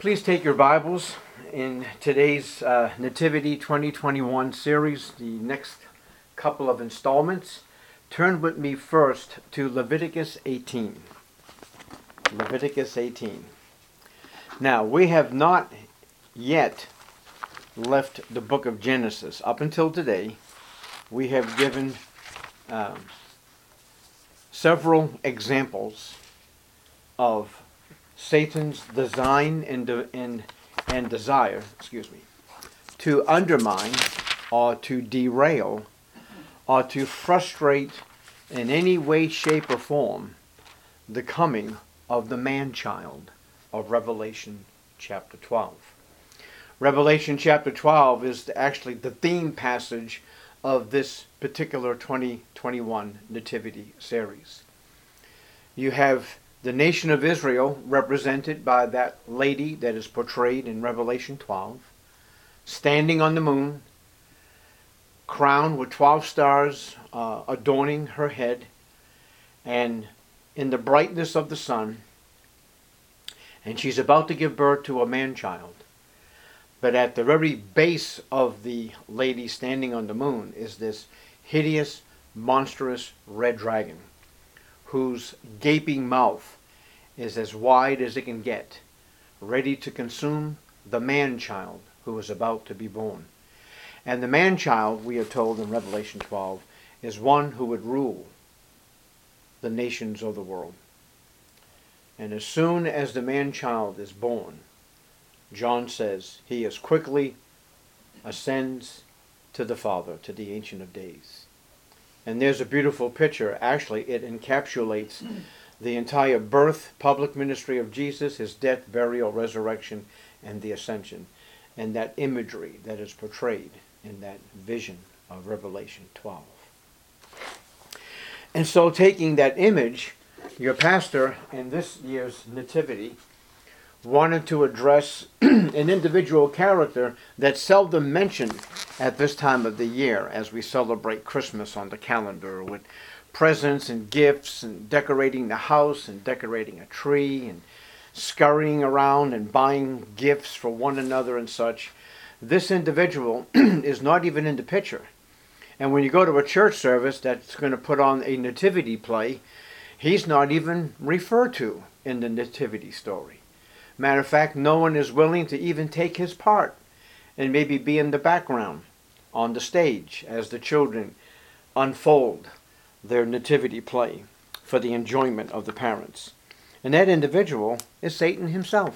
Please take your Bibles in today's Nativity 2021 series, the next couple of installments. Turn with me first to Leviticus 18. Leviticus 18. Now, we have not yet left the book of Genesis. Up until today, we have given several examples of Satan's design and desire, to undermine or to derail or to frustrate in any way, shape, or form the coming of the man-child of Revelation chapter 12. Revelation chapter 12 is actually the theme passage of this particular 2021 Nativity series. You have the nation of Israel, represented by that lady that is portrayed in Revelation 12, standing on the moon, crowned with 12 stars adorning her head, and in the brightness of the sun, and she's about to give birth to a man-child. But at the very base of the lady standing on the moon is this hideous, monstrous red dragon, whose gaping mouth is as wide as it can get, ready to consume the man-child who is about to be born. And the man-child, we are told in Revelation 12, is one who would rule the nations of the world. And as soon as the man-child is born, John says he as quickly ascends to the Father, to the Ancient of Days. And there's a beautiful picture. Actually, it encapsulates the entire birth, public ministry of Jesus, his death, burial, resurrection, and the ascension, and that imagery that is portrayed in that vision of Revelation 12. And so taking that image, your pastor in this year's Nativity wanted to address an individual character that's seldom mentioned at this time of the year as we celebrate Christmas on the calendar with presents and gifts and decorating the house and decorating a tree and scurrying around and buying gifts for one another and such. This individual is not even in the picture. And when you go to a church service that's going to put on a nativity play, he's not even referred to in the nativity story. Matter of fact, no one is willing to even take his part and maybe be in the background on the stage as the children unfold their nativity play for the enjoyment of the parents. And that individual is Satan himself.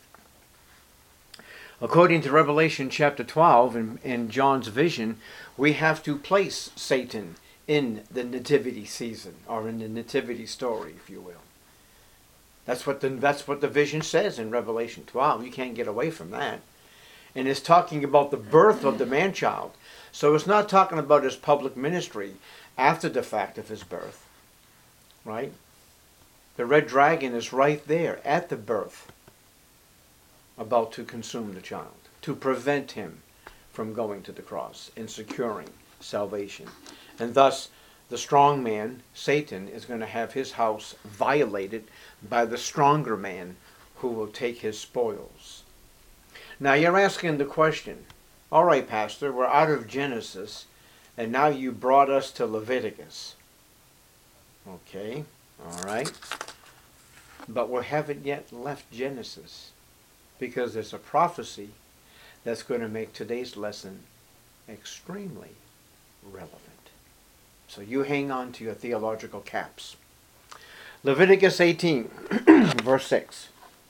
According to Revelation chapter 12 in John's vision, we have to place Satan in the nativity season, or in the nativity story, if you will. That's what the vision says in Revelation 12. You can't get away from that. And it's talking about the birth of the man-child. So it's not talking about his public ministry after the fact of his birth. Right? The red dragon is right there at the birth, about to consume the child, to prevent him from going to the cross and securing salvation. And thus, the strong man, Satan, is going to have his house violated by the stronger man who will take his spoils. Now you're asking the question, all right, Pastor, we're out of Genesis, and now you brought us to Leviticus. Okay, all right. But we haven't yet left Genesis, because there's a prophecy that's going to make today's lesson extremely relevant. So you hang on to your theological caps. Leviticus 18, verse 6.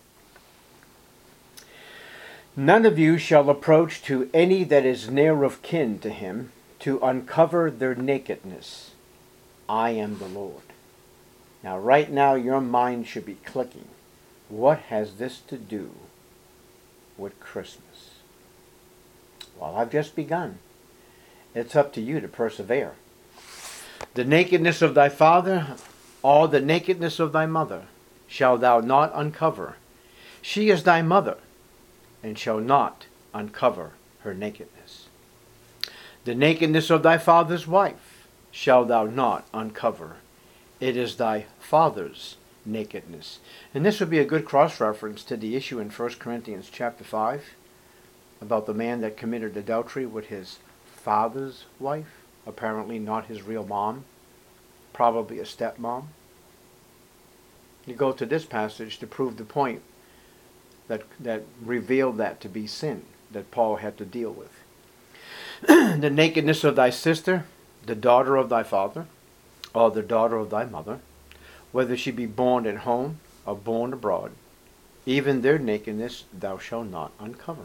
None of you shall approach to any that is near of kin to him to uncover their nakedness. I am the Lord. Now, right now, your mind should be clicking. What has this to do with Christmas? Well, I've just begun. It's up to you to persevere. The nakedness of thy father, or the nakedness of thy mother, shalt thou not uncover. She is thy mother, and shall not uncover her nakedness. The nakedness of thy father's wife shalt thou not uncover. It is thy father's nakedness. And this would be a good cross-reference to the issue in 1 Corinthians chapter 5 about the man that committed adultery with his father's wife, apparently not his real mom, probably a stepmom. You go to this passage to prove the point that revealed that to be sin that Paul had to deal with. The nakedness of thy sister, the daughter of thy father, or the daughter of thy mother, whether she be born at home or born abroad, even their nakedness thou shalt not uncover.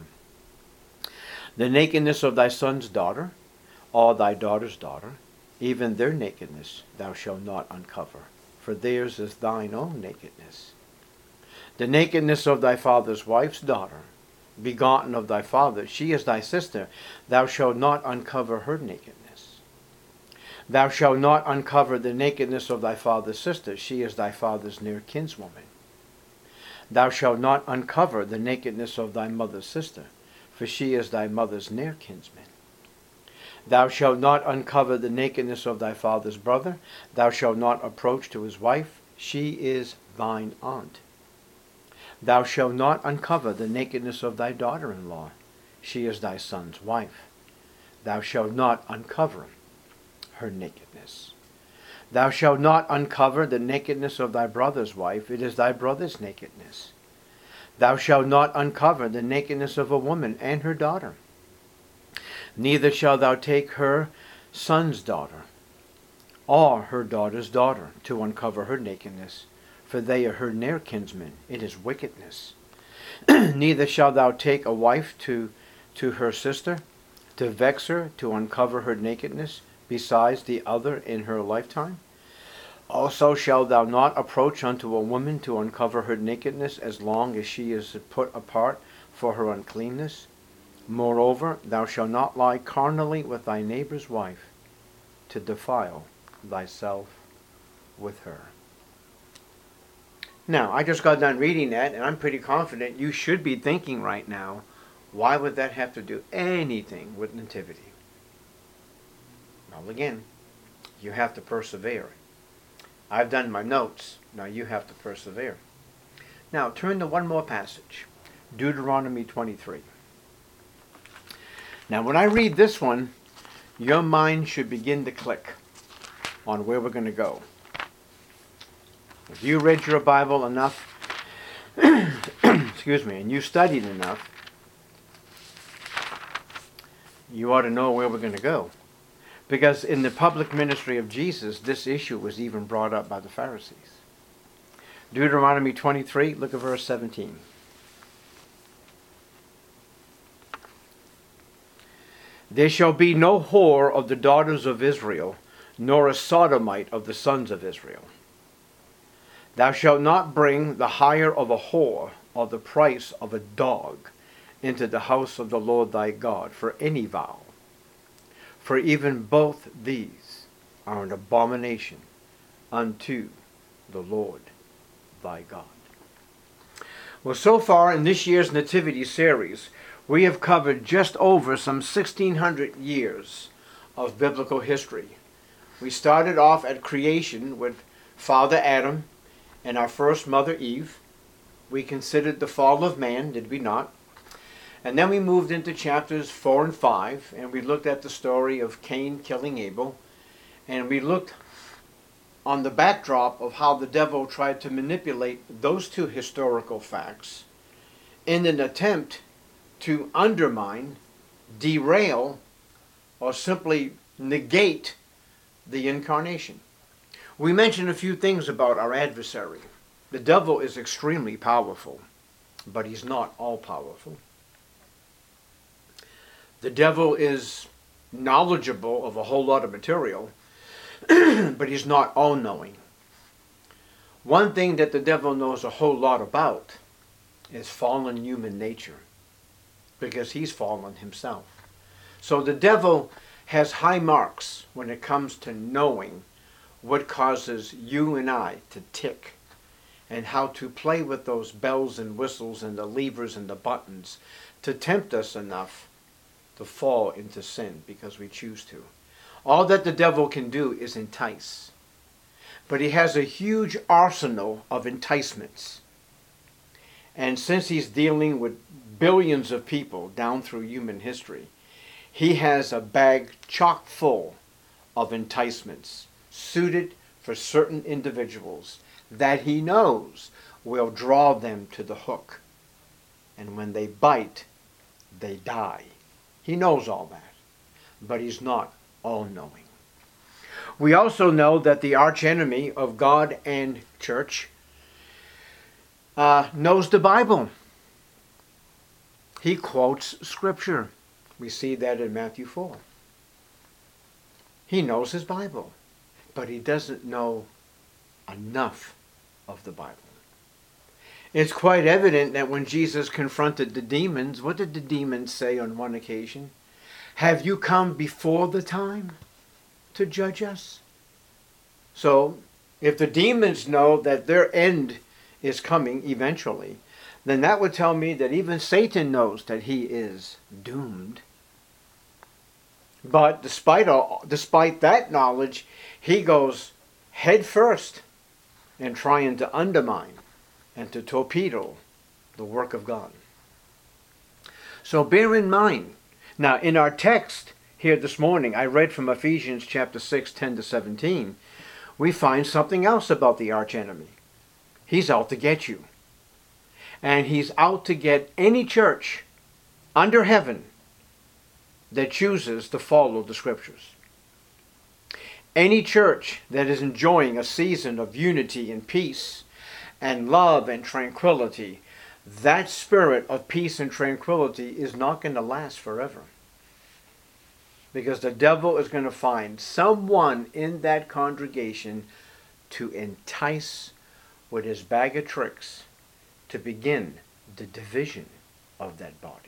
The nakedness of thy son's daughter, or thy daughter's daughter, even their nakedness thou shalt not uncover, for theirs is thine own nakedness. The nakedness of thy father's wife's daughter, begotten of thy father, she is thy sister, thou shalt not uncover her nakedness. Thou shalt not uncover the nakedness of thy father's sister, she is thy father's near kinswoman. Thou shalt not uncover the nakedness of thy mother's sister, for she is thy mother's near kinsman. Thou shalt not uncover the nakedness of thy father's brother, thou shalt not approach to his wife, she is thine aunt. Thou shalt not uncover the nakedness of thy daughter-in-law, she is thy son's wife. Thou shalt not uncover her nakedness. Thou shalt not uncover the nakedness of thy brother's wife, it is thy brother's nakedness. Thou shalt not uncover the nakedness of a woman and her daughter. Neither shalt thou take her son's daughter, or her daughter's daughter, to uncover her nakedness, for they are her near kinsmen. It is wickedness. Neither shalt thou take a wife to her sister, to vex her, to uncover her nakedness, besides the other in her lifetime. Also shalt thou not approach unto a woman to uncover her nakedness, as long as she is put apart for her uncleanness. Moreover, thou shalt not lie carnally with thy neighbor's wife, to defile thyself with her. Now, I just got done reading that, and I'm pretty confident you should be thinking right now, why would that have to do anything with nativity? Well, again, you have to persevere. I've done my notes. Now you have to persevere. Now, turn to one more passage. Deuteronomy 23. Now, when I read this one, your mind should begin to click on where we're going to go. If you read your Bible enough, excuse me, and you studied enough, you ought to know where we're going to go. Because in the public ministry of Jesus, this issue was even brought up by the Pharisees. Deuteronomy 23, look at verse 17. There shall be no whore of the daughters of Israel, nor a sodomite of the sons of Israel. Thou shalt not bring the hire of a whore or the price of a dog into the house of the Lord thy God for any vow. For even both these are an abomination unto the Lord thy God. Well, so far in this year's Nativity series, we have covered just over some 1,600 years of biblical history. We started off at creation with Father Adam and our first mother Eve. We considered the fall of man, did we not? And then we moved into chapters 4 and 5, and we looked at the story of Cain killing Abel, and we looked on the backdrop of how the devil tried to manipulate those two historical facts in an attempt to undermine, derail, or simply negate the incarnation. We mentioned a few things about our adversary. The devil is extremely powerful, but he's not all-powerful. The devil is knowledgeable of a whole lot of material, but he's not all-knowing. One thing that the devil knows a whole lot about is fallen human nature, because he's fallen himself. So the devil has high marks when it comes to knowing what causes you and I to tick, and how to play with those bells and whistles and the levers and the buttons to tempt us enough to fall into sin because we choose to. All that the devil can do is entice. but he has a huge arsenal of enticements. And since he's dealing with billions of people down through human history, he has a bag chock full of enticements suited for certain individuals that he knows will draw them to the hook. And when they bite, they die. He knows all that, but he's not all-knowing. We also know that the archenemy of God and church knows the Bible. He quotes Scripture. We see that in Matthew 4. He knows his Bible, but he doesn't know enough of the Bible. It's quite evident that when Jesus confronted the demons, what did the demons say on one occasion? Have you come before the time to judge us? So, if the demons know that their end is coming eventually, then that would tell me that even Satan knows that he is doomed. But despite that knowledge, he goes head first in trying to undermine and to torpedo the work of God. So bear in mind. Now, in our text here this morning, I read from Ephesians chapter 6, 10 to 17, we find something else about the archenemy. He's out to get you. And he's out to get any church under heaven that chooses to follow the Scriptures. Any church that is enjoying a season of unity and peace and love and tranquility, that spirit of peace and tranquility is not going to last forever. Because the devil is going to find someone in that congregation to entice with his bag of tricks to begin the division of that body.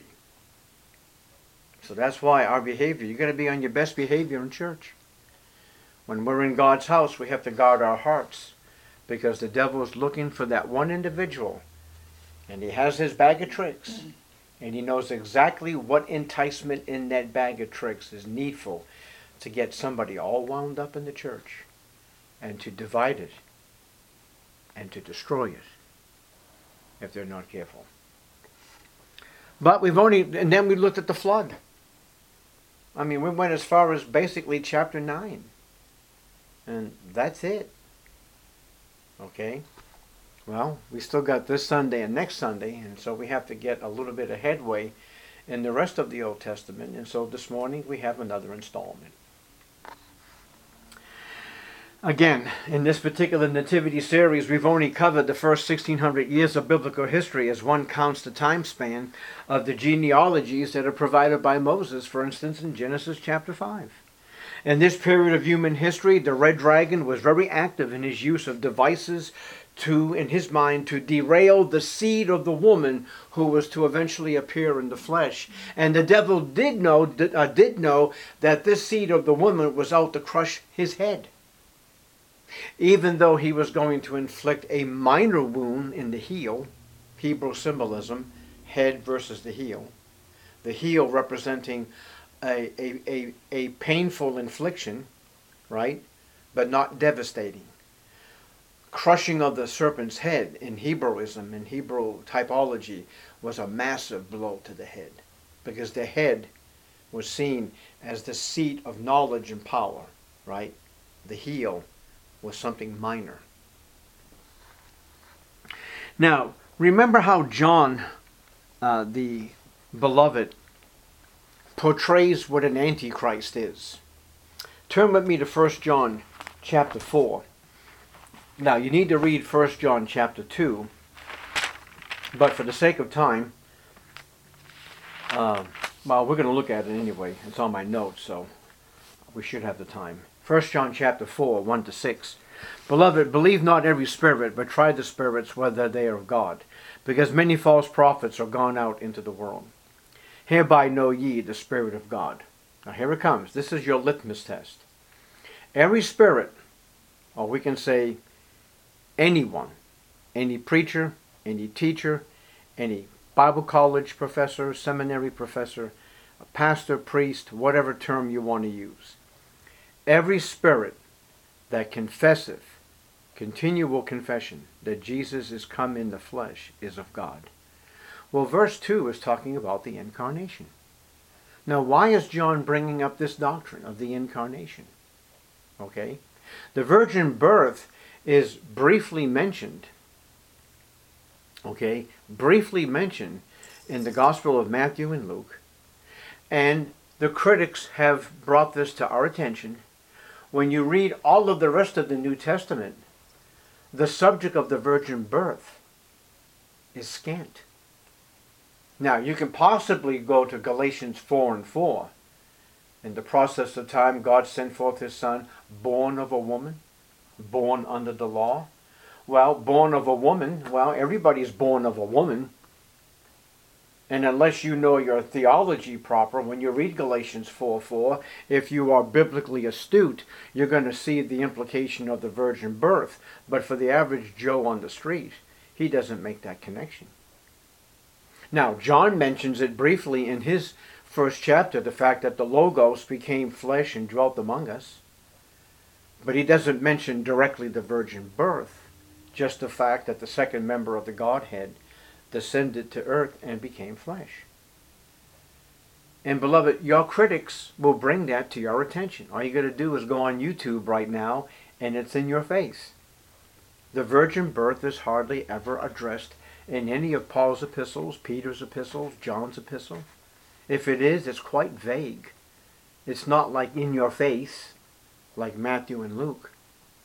So that's why our behavior, you've got to be on your best behavior in church. When we're in God's house, we have to guard our hearts, because the devil is looking for that one individual, and he has his bag of tricks, and he knows exactly what enticement in that bag of tricks is needful to get somebody all wound up in the church and to divide it and to destroy it if they're not careful. But and then we looked at the flood. I mean, we went as far as basically chapter 9. And that's it. Okay? Well, we still got this Sunday and next Sunday, and so we have to get a little bit of headway in the rest of the Old Testament. And so this morning we have another installment. Again, in this particular Nativity series, we've only covered the first 1600 years of biblical history as one counts the time span of the genealogies that are provided by Moses, for instance, in Genesis chapter 5. In this period of human history, the red dragon was very active in his use of devices in his mind, to derail the seed of the woman who was to eventually appear in the flesh. And the devil did know that this seed of the woman was out to crush his head. Even though he was going to inflict a minor wound in the heel, Hebrew symbolism, head versus the heel representing a painful infliction, right, but not devastating. Crushing of the serpent's head in Hebrewism, in Hebrew typology, was a massive blow to the head, because the head was seen as the seat of knowledge and power, right? The heel was something minor. Now, remember how John, the beloved, portrays what an antichrist is. Turn with me to 1 John chapter 4. Now, you need to read 1 John chapter 2, but for the sake of time, well, we're going to look at it anyway. It's on my notes, so we should have the time. 1 John chapter 4, 1 to 6. Beloved, believe not every spirit, but try the spirits whether they are of God, because many false prophets are gone out into the world. Hereby know ye the Spirit of God. Now here it comes. This is your litmus test. Every spirit, or we can say anyone, any preacher, any teacher, any Bible college professor, seminary professor, a pastor, priest, whatever term you want to use. Every spirit that confesseth continual confession that Jesus is come in the flesh is of God. Well, verse 2 is talking about the incarnation. Now, why is John bringing up this doctrine of the incarnation? Okay? The virgin birth is briefly mentioned, briefly mentioned in the Gospel of Matthew and Luke. And the critics have brought this to our attention. When you read all of the rest of the New Testament, the subject of the virgin birth is scant. Now, you can possibly go to Galatians 4:4. In the process of time, God sent forth his Son, born of a woman, born under the law. Well, born of a woman, everybody's born of a woman. And unless you know your theology proper, when you read Galatians 4:4, if you are biblically astute, you're going to see the implication of the virgin birth. But for the average Joe on the street, he doesn't make that connection. Now, John mentions it briefly in his first chapter, the fact that the Logos became flesh and dwelt among us. But he doesn't mention directly the virgin birth, just the fact that the second member of the Godhead descended to earth and became flesh. And beloved, your critics will bring that to your attention. All you got to do is go on YouTube right now, and it's in your face. The virgin birth is hardly ever addressed in any of Paul's epistles, Peter's epistles, John's epistle. If it is, it's quite vague. It's not like in your face, like Matthew and Luke.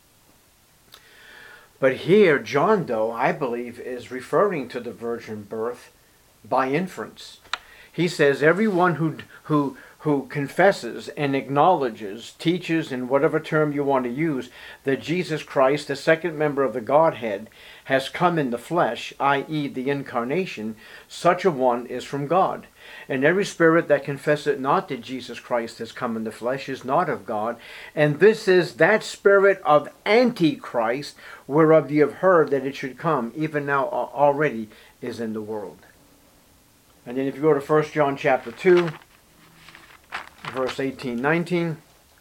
But here, John, though, I believe, is referring to the virgin birth by inference. He says everyone who confesses and acknowledges, teaches, in whatever term you want to use, that Jesus Christ, the second member of the Godhead, has come in the flesh, i.e. the incarnation, such a one is from God. And every spirit that confesseth not that Jesus Christ has come in the flesh is not of God. And this is that spirit of Antichrist, whereof ye have heard that it should come, even now already is in the world. And then if you go to 1 John chapter 2, verse 18-19.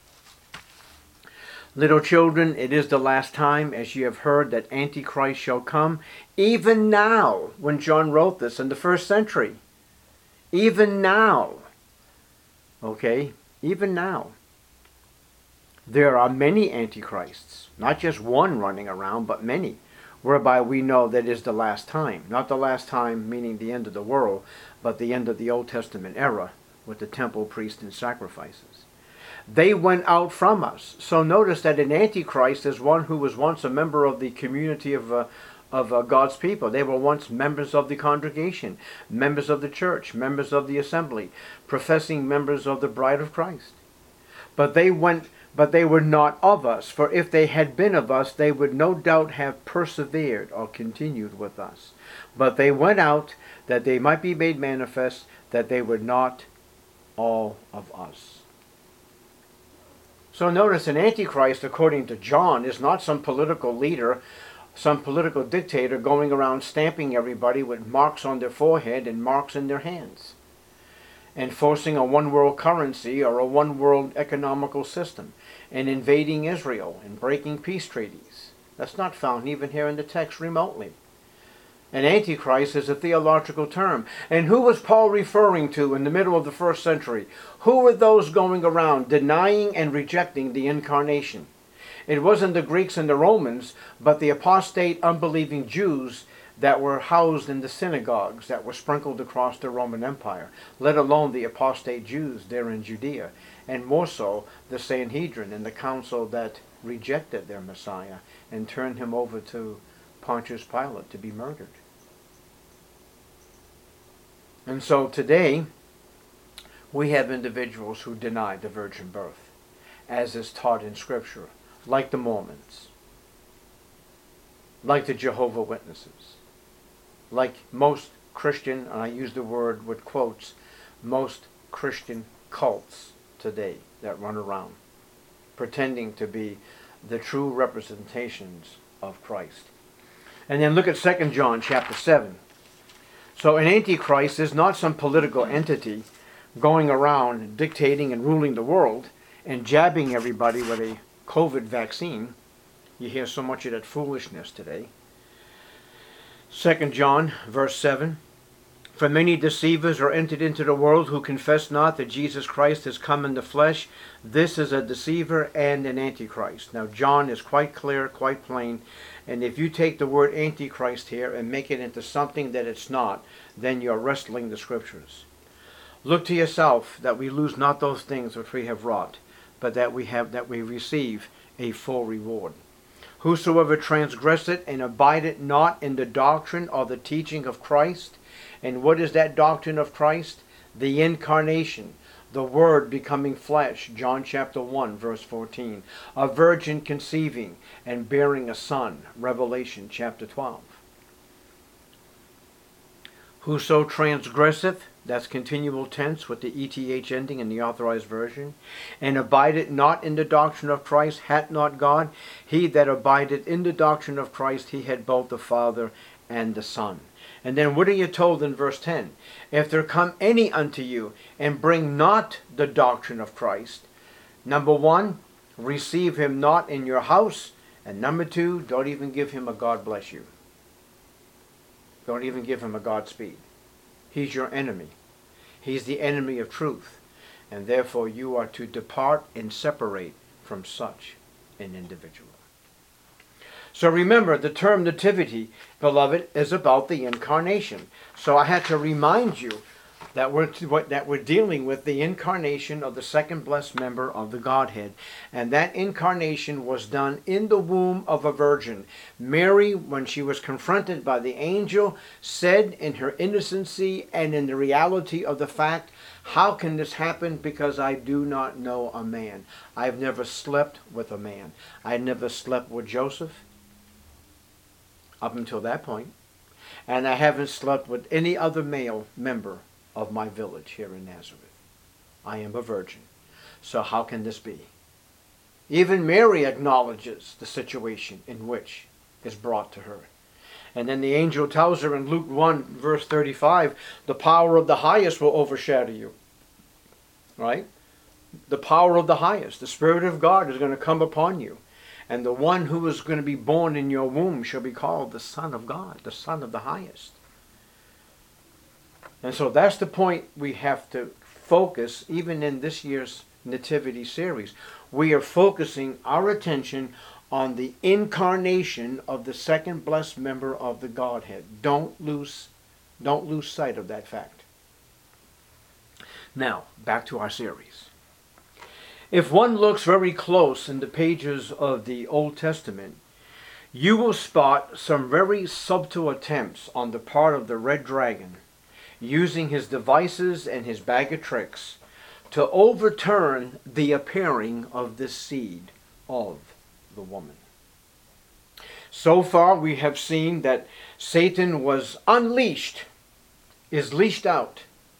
Little children, it is the last time, as ye have heard, that Antichrist shall come. Even now, when John wrote this in the first century. Even now. Okay? Even now. There are many Antichrists. Not just one running around, but many. Whereby we know that is the last time. Not the last time meaning the end of the world, but the end of the Old Testament era with the temple, priests, and sacrifices. They went out from us. So notice that an Antichrist is one who was once a member of the community of God's people. They were once members of the congregation, members of the church, members of the assembly, professing members of the bride of Christ. But they were not of us, for if they had been of us, they would no doubt have persevered or continued with us. But they went out that they might be made manifest that they were not all of us. So notice an Antichrist, according to John, is not some political leader, some political dictator going around stamping everybody with marks on their forehead and marks in their hands, enforcing a one-world currency or a one-world economical system, and invading Israel and breaking peace treaties. That's not found even here in the text remotely. An Antichrist is a theological term. And who was Paul referring to in the middle of the first century? Who were those going around denying and rejecting the incarnation? It wasn't the Greeks and the Romans, but the apostate, unbelieving Jews that were housed in the synagogues that were sprinkled across the Roman Empire, let alone the apostate Jews there in Judea, and more so the Sanhedrin and the council that rejected their Messiah and turned him over to Pontius Pilate to be murdered. And so today, we have individuals who deny the virgin birth, as is taught in Scripture, like the Mormons, like the Jehovah's Witnesses, like most Christian, and I use the word with quotes, most Christian cults today that run around, pretending to be the true representations of Christ. And then look at 2 John chapter 7. So an Antichrist is not some political entity going around dictating and ruling the world and jabbing everybody with a COVID vaccine. You hear so much of that foolishness today. 2 John, verse 7. For many deceivers are entered into the world who confess not that Jesus Christ has come in the flesh. This is a deceiver and an antichrist. Now John is quite clear, quite plain. And if you take the word antichrist here and make it into something that it's not, then you're wrestling the scriptures. Look to yourself that we lose not those things which we have wrought, but that we receive a full reward. Whosoever transgresseth and abideth not in the doctrine or the teaching of Christ. And what is that doctrine of Christ? The incarnation, the Word becoming flesh, John chapter 1, verse 14. A virgin conceiving and bearing a son, Revelation chapter 12. Whoso transgresseth, that's continual tense with the ETH ending in the Authorized Version, and abideth not in the doctrine of Christ, hath not God. He that abideth in the doctrine of Christ, he had both the Father and the Son. And then what are you told in verse 10? If there come any unto you and bring not the doctrine of Christ, number one, receive him not in your house. And number two, don't even give him a God bless you. Don't even give him a Godspeed. He's your enemy. He's the enemy of truth. And therefore you are to depart and separate from such an individual. So remember, the term nativity, beloved, is about the incarnation. So I had to remind you that we're dealing with the incarnation of the second blessed member of the Godhead. And that incarnation was done in the womb of a virgin. Mary, when she was confronted by the angel, said in her innocency and in the reality of the fact, how can this happen? Because I do not know a man. I've never slept with a man. I never slept with Joseph up until that point. And I haven't slept with any other male member of my village here in Nazareth. I am a virgin. So how can this be? Even Mary acknowledges the situation in which is brought to her. And then the angel tells her in Luke 1 verse 35, the power of the highest will overshadow you. Right? The power of the highest, the Spirit of God is going to come upon you. And the one who is going to be born in your womb shall be called the Son of God, the Son of the highest. And so that's the point we have to focus, even in this year's Nativity series. We are focusing our attention on the incarnation of the second blessed member of the Godhead. Don't lose sight of that fact. Now, back to our series. If one looks very close in the pages of the Old Testament, you will spot some very subtle attempts on the part of the red dragon, using his devices and his bag of tricks to overturn the appearing of this seed of the woman. So far we have seen that Satan was unleashed, is leashed out.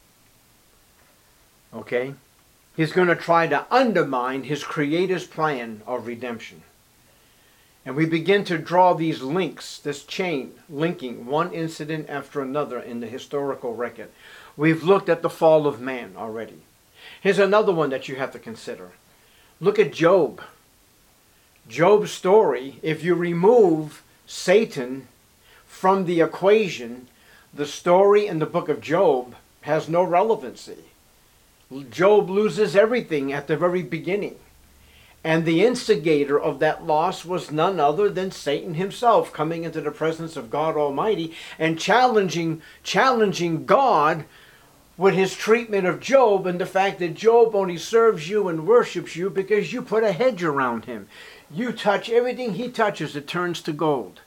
Okay? He's going to try to undermine his Creator's plan of redemption. And we begin to draw these links, this chain, linking one incident after another in the historical record. We've looked at the fall of man already. Here's another one that you have to consider. Look at Job. Job's story, if you remove Satan from the equation, the story in the book of Job has no relevancy. Job loses everything at the very beginning. And the instigator of that loss was none other than Satan himself, coming into the presence of God Almighty and challenging God with his treatment of Job and the fact that Job only serves you and worships you because you put a hedge around him. You touch everything he touches, it turns to gold.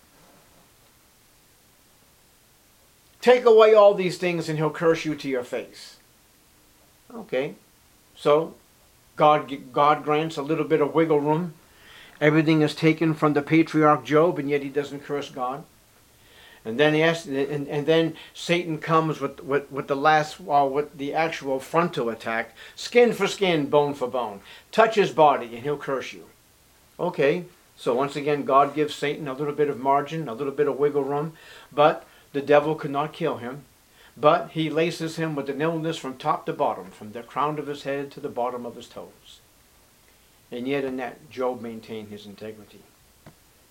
Take away all these things and he'll curse you to your face. Okay, so God grants a little bit of wiggle room. Everything is taken from the patriarch Job, and yet he doesn't curse God. And then then Satan comes with the actual frontal attack, skin for skin, bone for bone. Touch his body, and he'll curse you. Okay, so once again, God gives Satan a little bit of margin, a little bit of wiggle room, but the devil could not kill him. But he laces him with an illness from top to bottom, from the crown of his head to the bottom of his toes. And yet in that, Job maintained his integrity.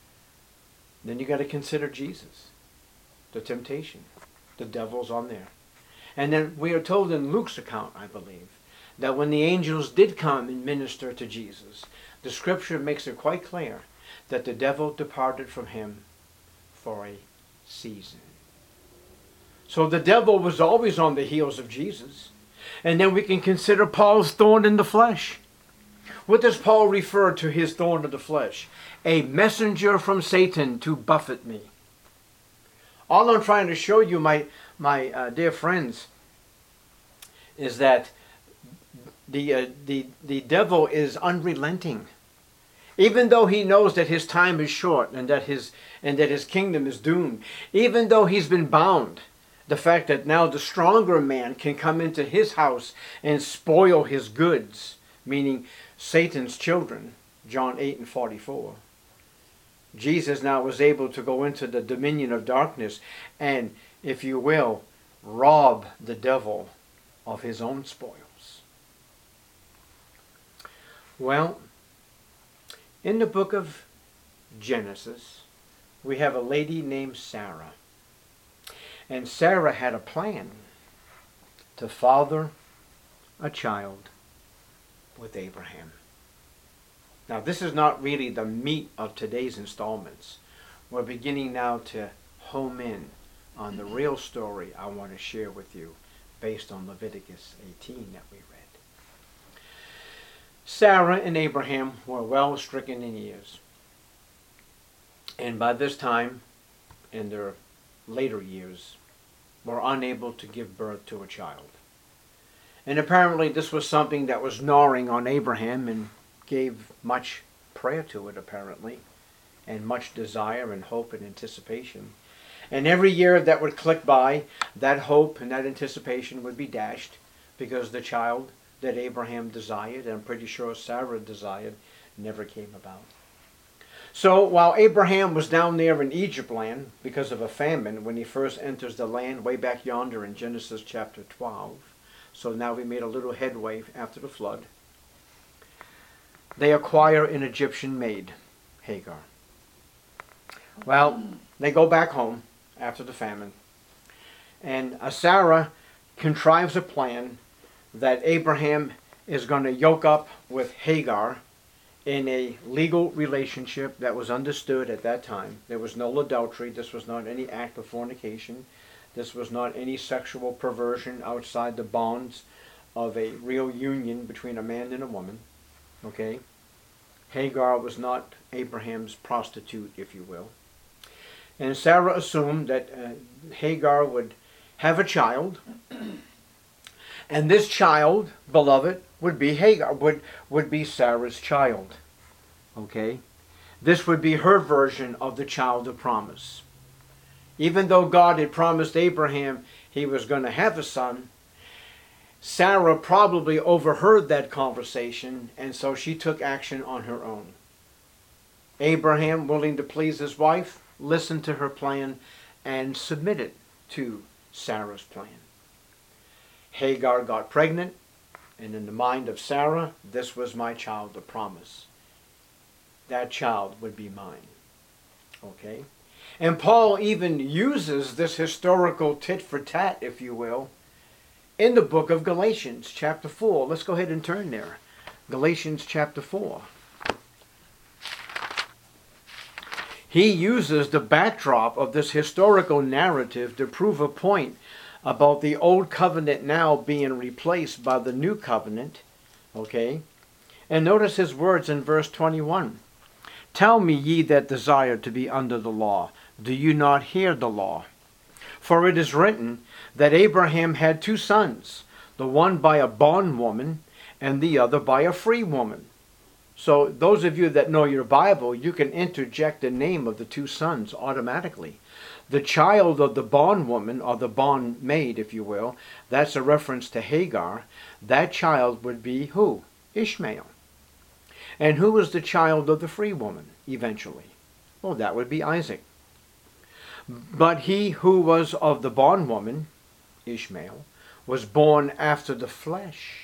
Then you got to consider Jesus, the temptation. The devil's on there. And then we are told in Luke's account, I believe, that when the angels did come and minister to Jesus, the scripture makes it quite clear that the devil departed from him for a season. So the devil was always on the heels of Jesus. And then we can consider Paul's thorn in the flesh. What does Paul refer to his thorn in the flesh? A messenger from Satan to buffet me. All I'm trying to show you, my dear friends, is that the devil is unrelenting. Even though he knows that his time is short and that his kingdom is doomed, even though he's been bound, the fact that now the stronger man can come into his house and spoil his goods, meaning Satan's children, John 8:44. Jesus now was able to go into the dominion of darkness and, if you will, rob the devil of his own spoils. Well, in the book of Genesis, we have a lady named Sarah. And Sarah had a plan to father a child with Abraham. Now, this is not really the meat of today's installments. We're beginning now to home in on the real story I want to share with you based on Leviticus 18 that we read. Sarah and Abraham were well stricken in years. And by this time, in their later years, were unable to give birth to a child. And apparently this was something that was gnawing on Abraham and gave much prayer to it, apparently, and much desire and hope and anticipation. And every year that would click by, that hope and that anticipation would be dashed because the child that Abraham desired, and I'm pretty sure Sarah desired, never came about. So while Abraham was down there in Egypt land because of a famine when he first enters the land way back yonder in Genesis chapter 12, so now we made a little headway after the flood, they acquire an Egyptian maid, Hagar. Well, they go back home after the famine, and Sarah contrives a plan that Abraham is going to yoke up with Hagar in a legal relationship that was understood at that time. There was no adultery. This was not any act of fornication. This was not any sexual perversion outside the bonds of a real union between a man and a woman. Okay? Hagar was not Abraham's prostitute, if you will. And Sarah assumed that Hagar would have a child, and this child, beloved, would be Hagar, would be Sarah's child. Okay? This would be her version of the child of promise. Even though God had promised Abraham he was going to have a son, Sarah probably overheard that conversation, and so she took action on her own. Abraham, willing to please his wife, listened to her plan and submitted to Sarah's plan. Hagar got pregnant, and in the mind of Sarah, this was my child of promise. That child would be mine. Okay? And Paul even uses this historical tit for tat, if you will, in the book of Galatians, chapter 4. Let's go ahead and turn there. Galatians chapter 4. He uses the backdrop of this historical narrative to prove a point about the old covenant now being replaced by the new covenant. Okay? And notice his words in verse 21. Tell me, ye that desire to be under the law, do you not hear the law? For it is written that Abraham had two sons, the one by a bondwoman and the other by a free woman. So those of you that know your Bible, you can interject the name of the two sons automatically. The child of the bondwoman, or the bondmaid, if you will, that's a reference to Hagar. That child would be who? Ishmael. And who was the child of the free woman eventually? Well, that would be Isaac. But he who was of the bondwoman, Ishmael, was born after the flesh.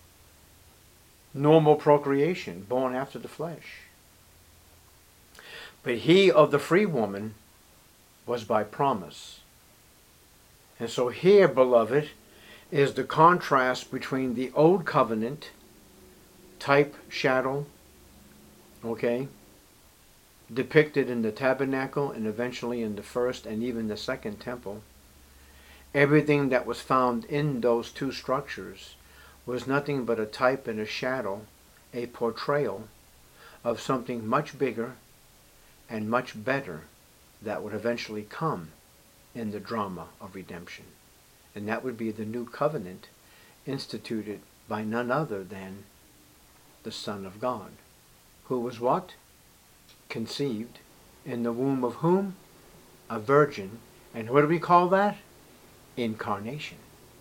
Normal procreation, born after the flesh. But he of the free woman was by promise. And so here, beloved, is the contrast between the old covenant, type, shadow, okay, depicted in the tabernacle and eventually in the first and even the second temple. Everything that was found in those two structures was nothing but a type and a shadow, a portrayal of something much bigger and much better that would eventually come in the drama of redemption. And that would be the new covenant instituted by none other than the Son of God, who was what? Conceived in the womb of whom? A virgin. And what do we call that? Incarnation.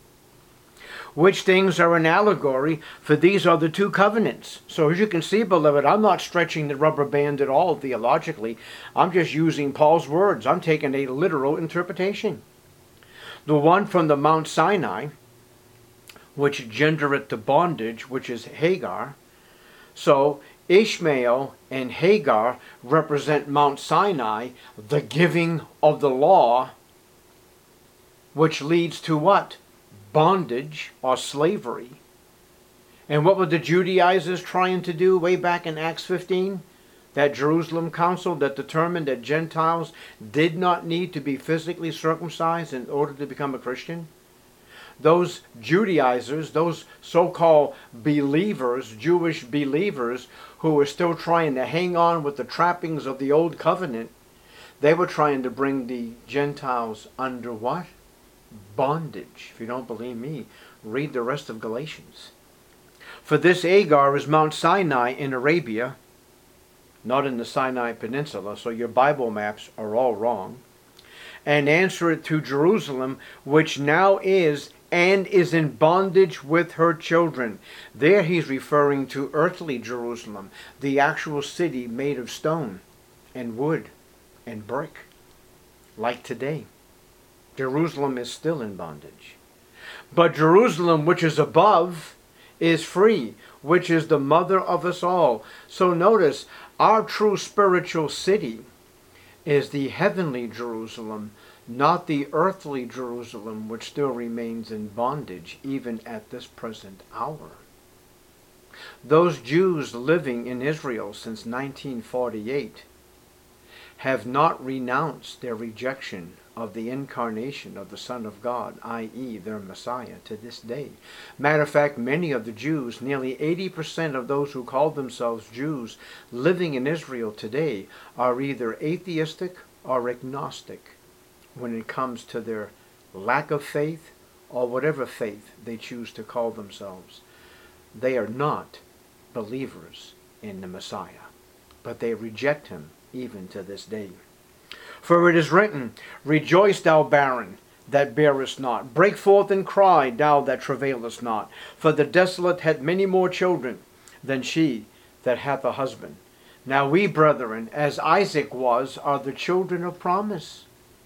Which things are an allegory, for these are the two covenants. So as you can see, beloved, I'm not stretching the rubber band at all theologically. I'm just using Paul's words. I'm taking a literal interpretation. The one from the Mount Sinai, which gendereth to bondage, which is Hagar. So Ishmael and Hagar represent Mount Sinai, the giving of the law, which leads to what? Bondage or slavery. And what were the Judaizers trying to do way back in Acts 15? That Jerusalem council that determined that Gentiles did not need to be physically circumcised in order to become a Christian. Those Judaizers, those so-called believers, Jewish believers, who were still trying to hang on with the trappings of the old covenant, they were trying to bring the Gentiles under what? Bondage. If you don't believe me, read the rest of Galatians. For this Hagar is Mount Sinai in Arabia, not in the Sinai Peninsula, so your Bible maps are all wrong. And answereth to Jerusalem, which now is and is in bondage with her children. There he's referring to earthly Jerusalem, the actual city made of stone and wood and brick, like today. Jerusalem is still in bondage. But Jerusalem, which is above, is free, which is the mother of us all. So notice, our true spiritual city is the heavenly Jerusalem, not the earthly Jerusalem, which still remains in bondage even at this present hour. Those Jews living in Israel since 1948 have not renounced their rejection of the incarnation of the Son of God, i.e. their Messiah, to this day. Matter of fact, many of the Jews, nearly 80% of those who call themselves Jews living in Israel today, are either atheistic or agnostic when it comes to their lack of faith or whatever faith they choose to call themselves. They are not believers in the Messiah, but they reject him even to this day. For it is written, Rejoice, thou barren, that bearest not. Break forth and cry, thou that travailest not. For the desolate had many more children than she that hath a husband. Now we, brethren, as Isaac was, are the children of promise.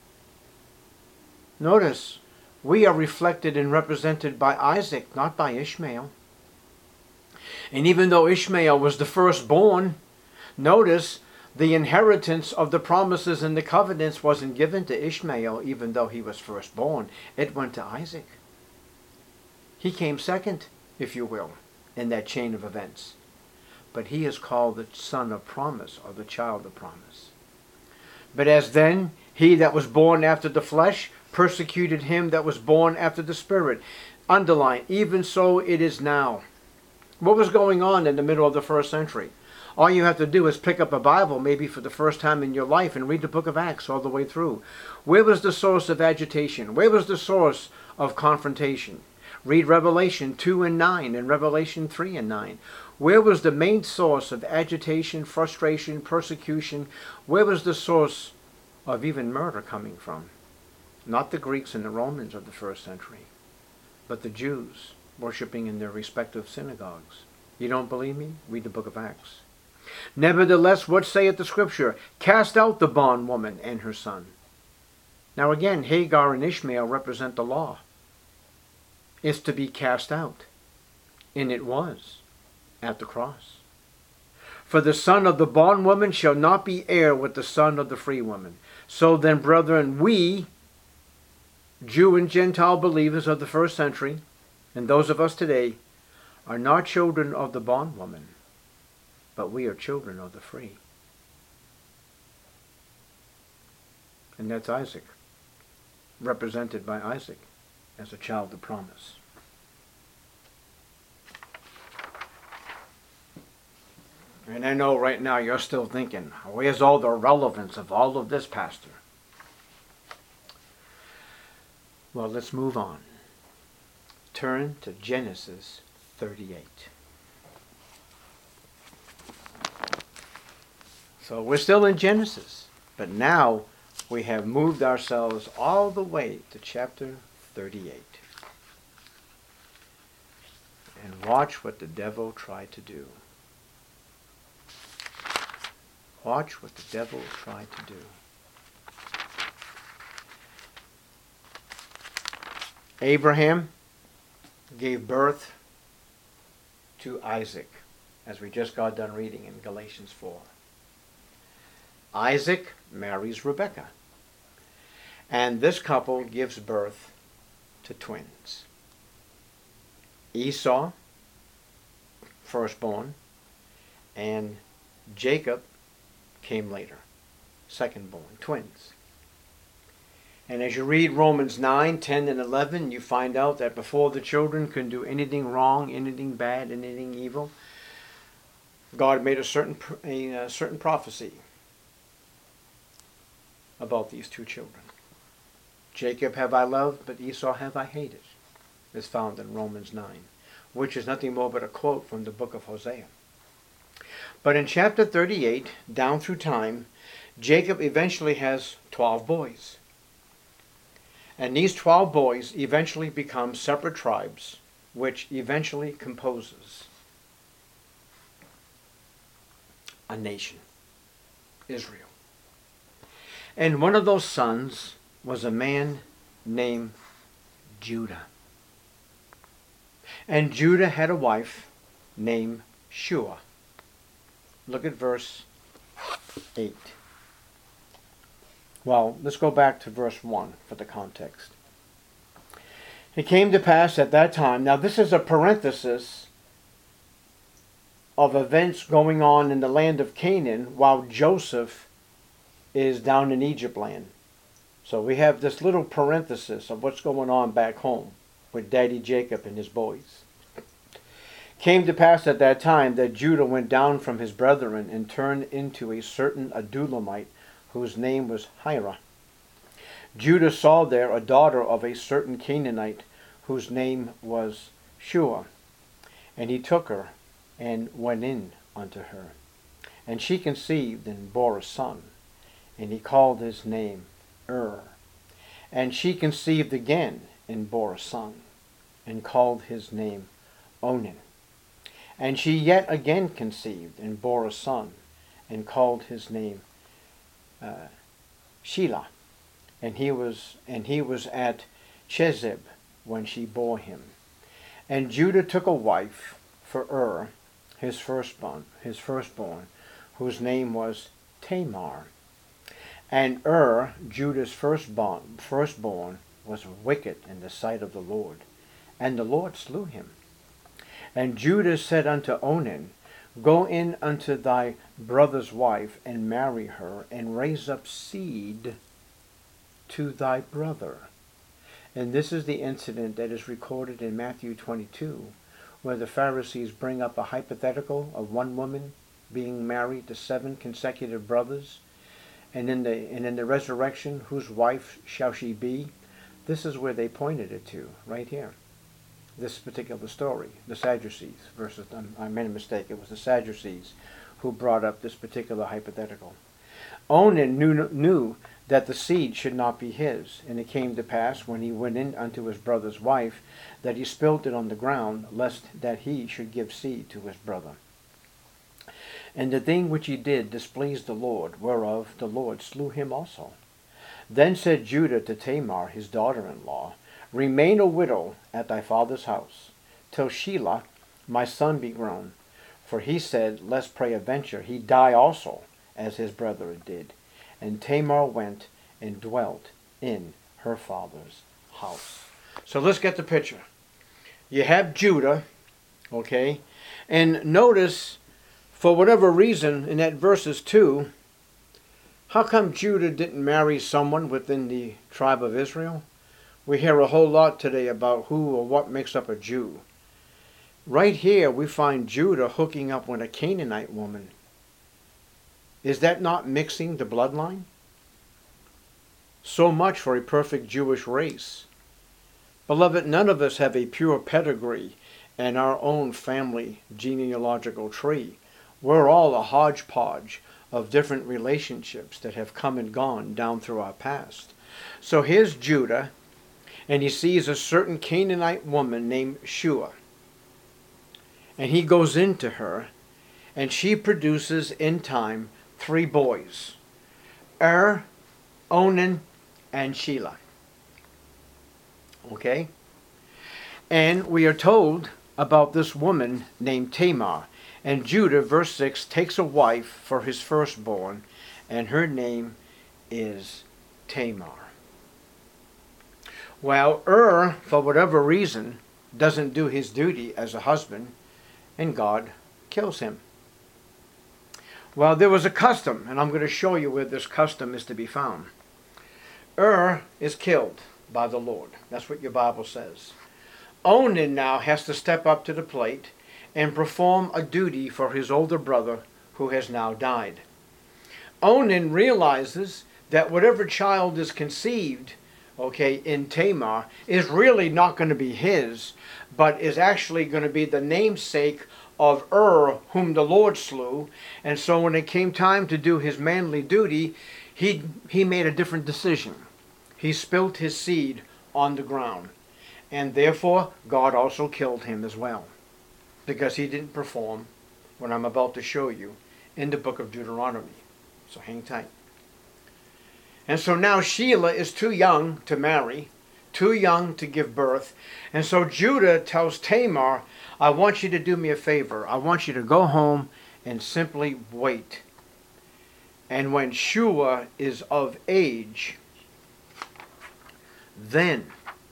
Notice, we are reflected and represented by Isaac, not by Ishmael. And even though Ishmael was the firstborn, notice, the inheritance of the promises and the covenants wasn't given to Ishmael, even though he was firstborn. It went to Isaac. He came second, if you will, in that chain of events. But he is called the son of promise, or the child of promise. But as then, he that was born after the flesh persecuted him that was born after the spirit. Underline, even so it is now. What was going on in the middle of the first century? All you have to do is pick up a Bible, maybe for the first time in your life, and read the book of Acts all the way through. Where was the source of agitation? Where was the source of confrontation? Read Revelation 2 and 9 and Revelation 3 and 9. Where was the main source of agitation, frustration, persecution? Where was the source of even murder coming from? Not the Greeks and the Romans of the first century, but the Jews worshiping in their respective synagogues. You don't believe me? Read the book of Acts. Nevertheless, what saith the Scripture? Cast out the bondwoman and her son. Now again, Hagar and Ishmael represent the law. It's to be cast out. And it was at the cross. For the son of the bondwoman shall not be heir with the son of the free woman. So then, brethren, we, Jew and Gentile believers of the first century, and those of us today, are not children of the bondwoman, but we are children of the free. And that's Isaac, represented by Isaac as a child of promise. And I know right now you're still thinking, where's all the relevance of all of this, Pastor? Well, let's move on. Turn to Genesis 38. So we're still in Genesis, but now we have moved ourselves all the way to chapter 38. And watch what the devil tried to do. Watch what the devil tried to do. Abraham gave birth to Isaac, as we just got done reading in Galatians 4. Isaac marries Rebekah, and this couple gives birth to twins. Esau, firstborn, and Jacob came later, secondborn, twins. And as you read Romans 9, 10, and 11, you find out that before the children can do anything wrong, anything bad, anything evil, God made a certain prophecy about these two children. Jacob have I loved, but Esau have I hated, is found in Romans 9, which is nothing more but a quote from the book of Hosea. But in chapter 38, down through time, Jacob eventually has 12 boys. And these 12 boys eventually become separate tribes, which eventually composes a nation, Israel. And one of those sons was a man named Judah. And Judah had a wife named Shua. Look at verse 8. Well, let's go back to verse 1 for the context. It came to pass at that time. Now this is a parenthesis of events going on in the land of Canaan while Joseph is down in Egypt land. So we have this little parenthesis of what's going on back home with Daddy Jacob and his boys. Came to pass at that time that Judah went down from his brethren and turned into a certain Adullamite, whose name was Hira. Judah saw there a daughter of a certain Canaanite, whose name was Shua. And he took her and went in unto her. And she conceived and bore a son, and he called his name And she conceived again and bore a son, and called his name Onan. And she yet again conceived and bore a son, and called his name Shelah. And he was at Chezib when she bore him. And Judah took a wife for his firstborn, whose name was Tamar. And Judah's firstborn, was wicked in the sight of the Lord, and the Lord slew him. And Judah said unto Onan, Go in unto thy brother's wife, and marry her, and raise up seed to thy brother. And this is the incident that is recorded in Matthew 22, where the Pharisees bring up a hypothetical of one woman being married to 7 consecutive brothers, and in the resurrection, whose wife shall she be? This is where they pointed it to, right here. This particular story, the Sadducees versus, I made a mistake, it was the Sadducees who brought up this particular hypothetical. Onan knew that the seed should not be his, and it came to pass, when he went in unto his brother's wife, that he spilt it on the ground, lest that he should give seed to his brother. And the thing which he did displeased the Lord, whereof the Lord slew him also. Then said Judah to Tamar, his daughter-in-law, Remain a widow at thy father's house, till Shelah, my son, be grown. For he said, lest peradventure he die also, as his brother did. And Tamar went and dwelt in her father's house. So let's get the picture. You have Judah, okay? And notice, for whatever reason, in that verses 2, how come Judah didn't marry someone within the tribe of Israel? We hear a whole lot today about who or what makes up a Jew. Right here we find Judah hooking up with a Canaanite woman. Is that not mixing the bloodline? So much for a perfect Jewish race. Beloved, none of us have a pure pedigree and our own family genealogical tree. We're all a hodgepodge of different relationships that have come and gone down through our past. So here's Judah, and he sees a certain Canaanite woman named Shua. And he goes into her, and she produces in time 3 boys, Onan, and Shelah. Okay? And we are told about this woman named Tamar. And Judah, verse 6, takes a wife for his firstborn, and her name is Tamar. Well, for whatever reason, doesn't do his duty as a husband, and God kills him. Well, there was a custom, and I'm going to show you where this custom is to be found. Is killed by the Lord. That's what your Bible says. Onan now has to step up to the plate and perform a duty for his older brother who has now died. Onan realizes that whatever child is conceived, in Tamar, is really not going to be his, but is actually going to be the namesake of whom the Lord slew. And so when it came time to do his manly duty, he made a different decision. He spilt his seed on the ground. And therefore, God also killed him as well, because he didn't perform what I'm about to show you in the book of Deuteronomy. So hang tight. And so now Shelah is too young to marry, too young to give birth. And so Judah tells Tamar, I want you to do me a favor. I want you to go home and simply wait. And when Shua is of age, then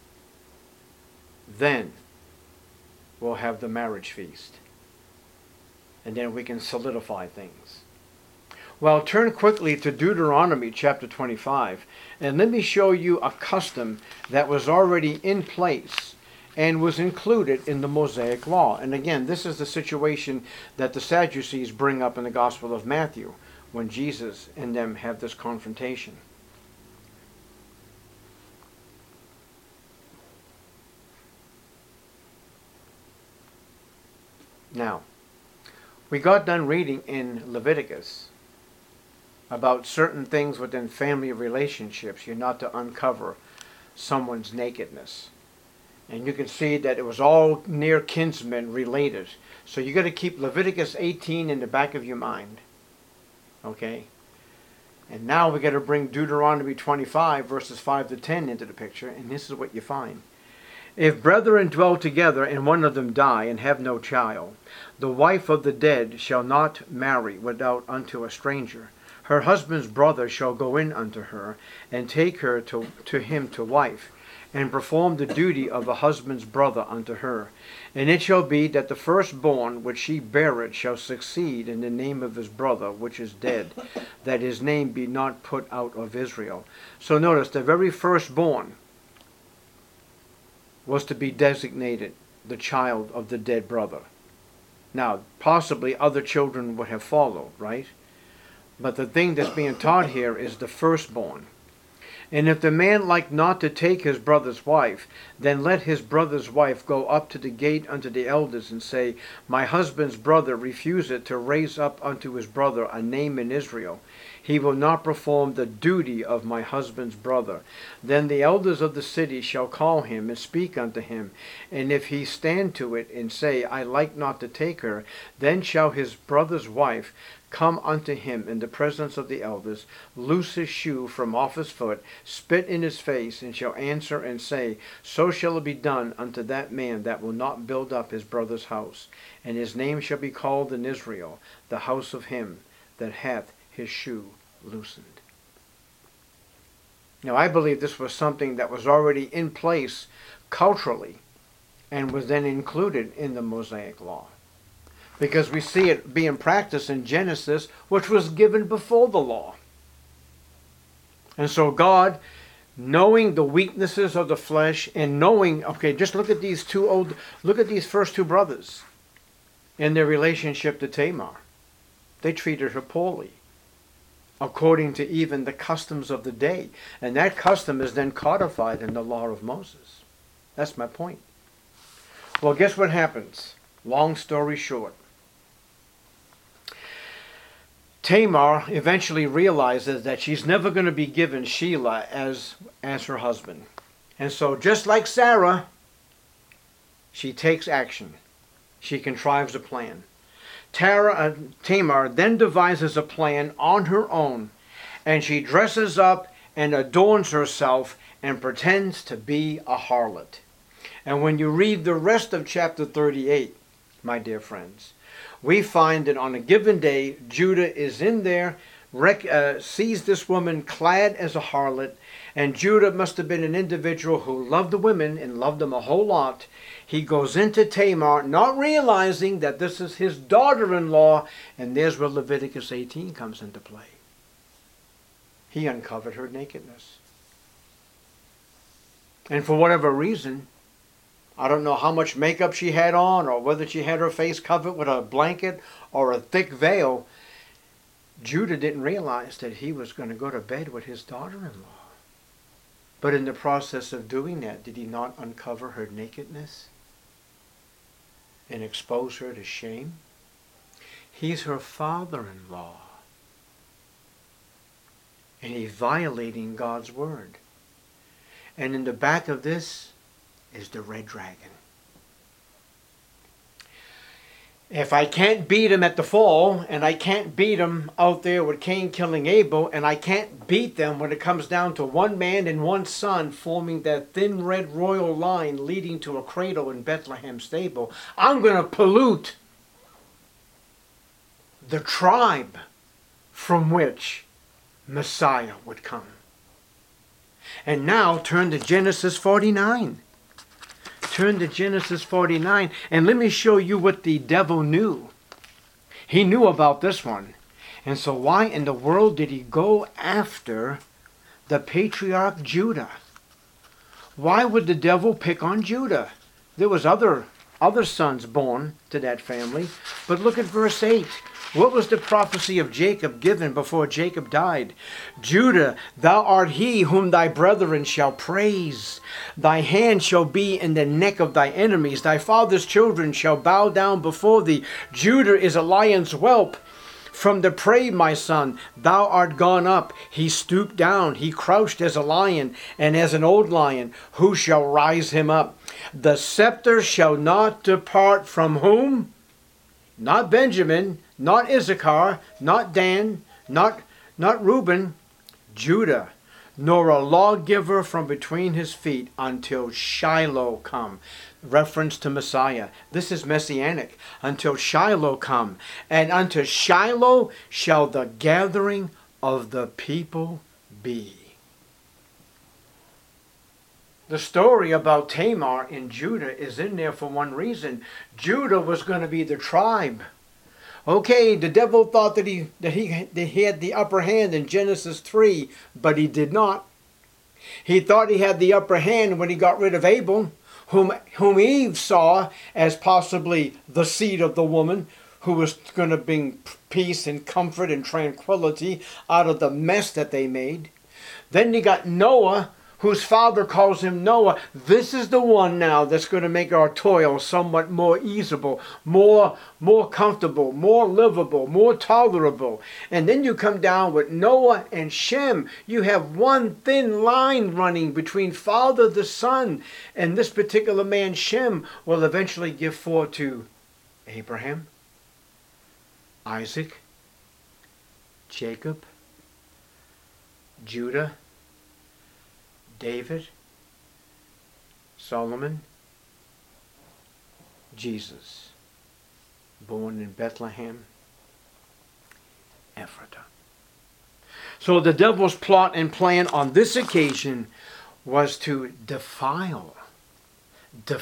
we'll have the marriage feast. And then we can solidify things. Well, turn quickly to Deuteronomy chapter 25, and let me show you a custom that was already in place and was included in the Mosaic Law. And again, this is the situation that the Sadducees bring up in the Gospel of Matthew when Jesus and them have this confrontation. Now, we got done reading in Leviticus about certain things within family relationships. You're not to uncover someone's nakedness. And you can see that it was all near kinsmen related. So you got to keep Leviticus 18 in the back of your mind. Okay? And now we got to bring Deuteronomy 25 verses 5 to 10 into the picture. And this is what you find. If brethren dwell together, and one of them die, and have no child, the wife of the dead shall not marry without unto a stranger. Her husband's brother shall go in unto her, and take her to him to wife, and perform the duty of a husband's brother unto her. And it shall be that the firstborn which she beareth shall succeed in the name of his brother which is dead, that his name be not put out of Israel. So notice, the very firstborn was to be designated the child of the dead brother. Now, possibly other children would have followed, right? But the thing that's being taught here is the firstborn. And if the man like not to take his brother's wife, then let his brother's wife go up to the gate unto the elders, and say, My husband's brother refuseth to raise up unto his brother a name in Israel. he will not perform the duty of my husband's brother. Then the elders of the city shall call him and speak unto him. And if he stand to it and say, I like not to take her, then shall his brother's wife come unto him in the presence of the elders, loose his shoe from off his foot, spit in his face, and shall answer and say, So shall it be done unto that man that will not build up his brother's house. And his name shall be called in Israel, the house of him that hath his shoe loosened. Now I believe this was something that was already in place culturally and was then included in the Mosaic law. Because we see it being practiced in Genesis, which was given before the law. And so God, knowing the weaknesses of the flesh and knowing, okay, just look at these first two brothers in their relationship to Tamar. They treated her poorly, according to even the customs of the day. And that custom is then codified in the law of Moses. That's my point. Well, guess what happens? Long story short. Tamar eventually realizes that she's never going to be given Shelah as her husband. And so just like Sarah, she takes action. She contrives a plan. Tamar then devises a plan on her own, and she dresses up and adorns herself and pretends to be a harlot. And when you read the rest of chapter 38, my dear friends, we find that on a given day, Judah is in there, sees this woman clad as a harlot, and Judah must have been an individual who loved the women and loved them a whole lot. He goes into Tamar, not realizing that this is his daughter-in-law, and there's where Leviticus 18 comes into play. He uncovered her nakedness. And for whatever reason, I don't know how much makeup she had on, or whether she had her face covered with a blanket or a thick veil, Judah didn't realize that he was going to go to bed with his daughter-in-law. But in the process of doing that, did he not uncover her nakedness and expose her to shame? He's her father-in-law. And he's violating God's word. And in the back of this is the red dragon. If I can't beat him at the fall, and I can't beat him out there with Cain killing Abel, and I can't beat them when it comes down to one man and one son forming that thin red royal line leading to a cradle in Bethlehem stable, I'm going to pollute the tribe from which Messiah would come. And now turn to Genesis 49. Turn to Genesis 49, and let me show you what the devil knew. He knew about this one. And so why in the world did he go after the patriarch Judah? Why would the devil pick on Judah? There was other sons born to that family. But look at verse 8. What was the prophecy of Jacob given before Jacob died? Judah, thou art he whom thy brethren shall praise. Thy hand shall be in the neck of thy enemies. Thy father's children shall bow down before thee. Judah is a lion's whelp. From the prey, my son, thou art gone up. He stooped down. He crouched as a lion, and as an old lion. Who shall rise him up? The scepter shall not depart from whom? Not Benjamin, not Issachar, not Dan, not Reuben, Judah, nor a lawgiver from between his feet until Shiloh come. Reference to Messiah. This is messianic. Until Shiloh come. And unto Shiloh shall the gathering of the people be. The story about Tamar in Judah is in there for one reason. Judah was going to be the tribe. Okay, the devil thought that he had the upper hand in Genesis 3, but he did not. He thought he had the upper hand when he got rid of Abel, whom Eve saw as possibly the seed of the woman, who was going to bring peace and comfort and tranquility out of the mess that they made. Then you got Noah, whose father calls him Noah, this is the one now that's going to make our toil somewhat more easable, more comfortable, more livable, more tolerable. And then you come down with Noah and Shem. You have one thin line running between father the son, and this particular man Shem will eventually give forth to Abraham, Isaac, Jacob, Judah, David, Solomon, Jesus, born in Bethlehem, Ephrathah. So the devil's plot and plan on this occasion was to defile the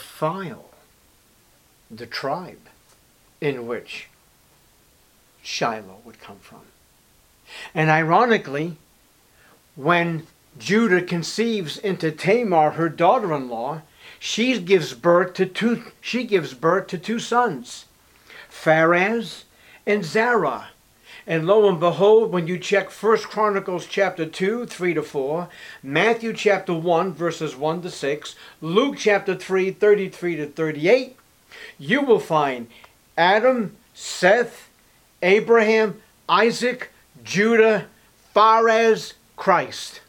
tribe in which Shiloh would come from. And ironically, when Judah conceives into Tamar, her daughter-in-law, she gives birth to two sons, Pharez and Zerah. And lo and behold, when you check 1 Chronicles chapter 2, 3-4, Matthew chapter 1, verses 1-6, Luke chapter 3, 33-38, you will find Adam, Seth, Abraham, Isaac, Judah, Pharez, Christ.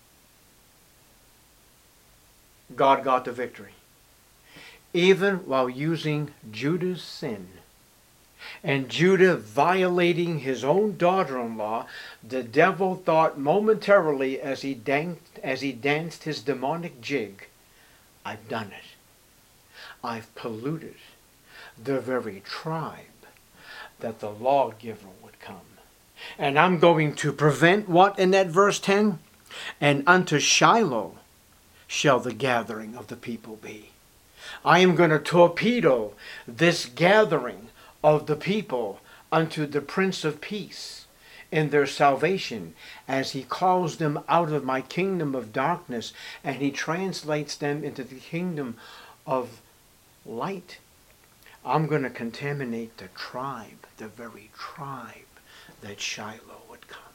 God got the victory. Even while using Judah's sin and Judah violating his own daughter-in-law, the devil thought momentarily as he danced his demonic jig, I've done it. I've polluted the very tribe that the lawgiver would come. And I'm going to prevent what in that verse 10? And unto Shiloh shall the gathering of the people be. I am going to torpedo this gathering of the people unto the Prince of Peace in their salvation as he calls them out of my kingdom of darkness and he translates them into the kingdom of light. I'm going to contaminate the tribe, the very tribe that Shiloh would come.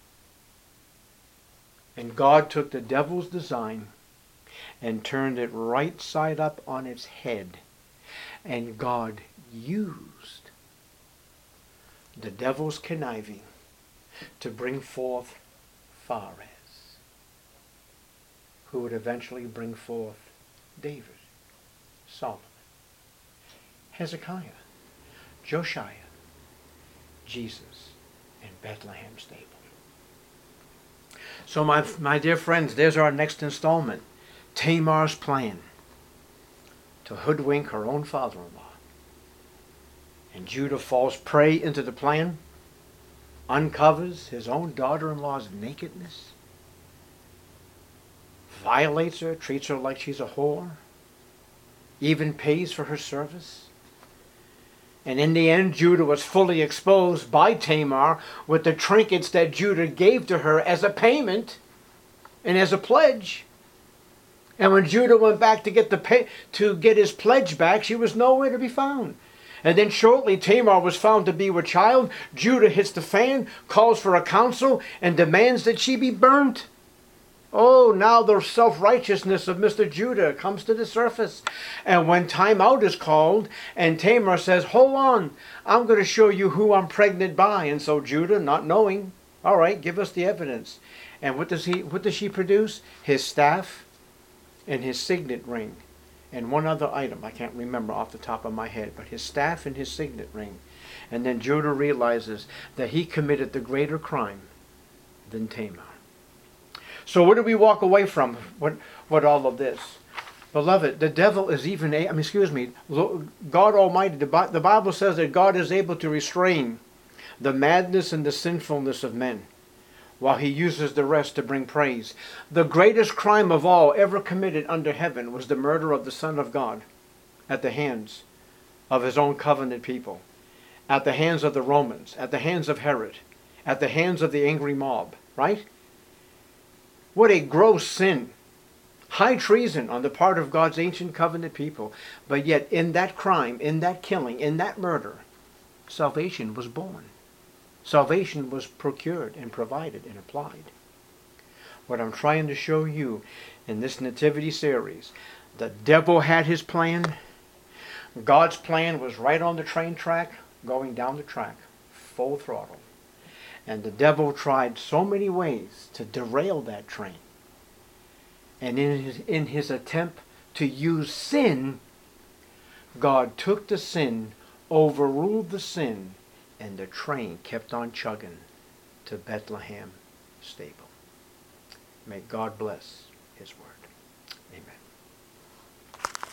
And God took the devil's design and turned it right side up on its head. And God used the devil's conniving to bring forth Pharez, who would eventually bring forth David, Solomon, Hezekiah, Josiah, Jesus, and Bethlehem stable. So my dear friends, there's our next installment. Tamar's plan to hoodwink her own father-in-law. And Judah falls prey into the plan, uncovers his own daughter-in-law's nakedness, violates her, treats her like she's a whore, even pays for her service. And in the end, Judah was fully exposed by Tamar with the trinkets that Judah gave to her as a payment and as a pledge. And when Judah went back to get his pledge back, she was nowhere to be found. And then shortly Tamar was found to be with child. Judah hits the fan, calls for a council, and demands that she be burnt. Oh, now the self-righteousness of Mr. Judah comes to the surface. And when time out is called, and Tamar says, hold on, I'm going to show you who I'm pregnant by. And so Judah, not knowing, all right, give us the evidence. And what does she produce? His staff and his signet ring. And one other item, I can't remember off the top of my head, but his staff and his signet ring. And then Judah realizes that he committed the greater crime than Tamar. So what do we walk away from? What all of this? Beloved, the devil is even, God Almighty, the Bible says that God is able to restrain the madness and the sinfulness of men, while he uses the rest to bring praise. The greatest crime of all ever committed under heaven was the murder of the Son of God at the hands of his own covenant people, at the hands of the Romans, at the hands of Herod, at the hands of the angry mob, right? What a gross sin. High treason on the part of God's ancient covenant people. But yet in that crime, in that killing, in that murder, salvation was born. Salvation was procured and provided and applied. What I'm trying to show you in this nativity series, the devil had his plan. God's plan was right on the train track, going down the track, full throttle. And the devil tried so many ways to derail that train. And in his attempt to use sin, God took the sin, overruled the sin, and the train kept on chugging to Bethlehem stable. May God bless His word.